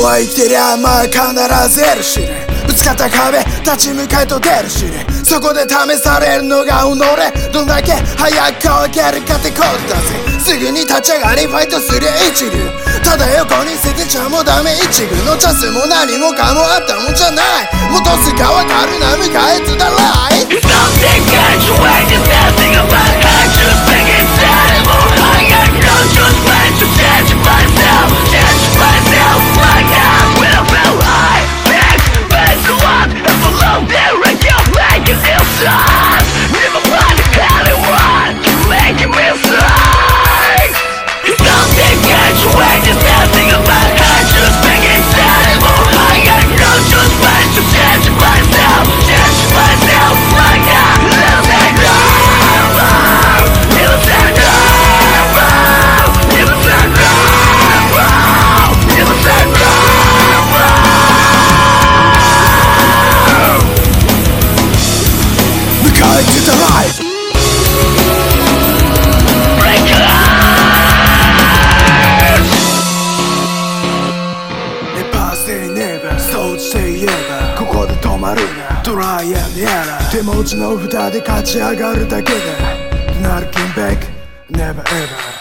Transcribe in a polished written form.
は生きてりゃまあ必ず得るしね。ぶつかった壁立ち向かいと出るしね。そこで試されるのが己、どんだけ早く乾けるかってことだぜ。すぐに立ち上がりファイトすりゃ一流。ただ横に捨ててちゃもダメ一軍のチャンスも何もかもあったもんじゃない。戻すかわかるな向かえつだらい。 Something graduated, nothing about I just think inside. I got no choice but to change myself like that. When I feel high, back to what I follow there and you make it inside. Never mind the kind of one you make me inside. Something graduated, nothing about I just think inside. I got no choice but to change myself like that. To the light. Never say never そうして言えばここで止まるな。トライアンドエラー手持ちの札で勝ち上がるだけだ。Not looking back, never ever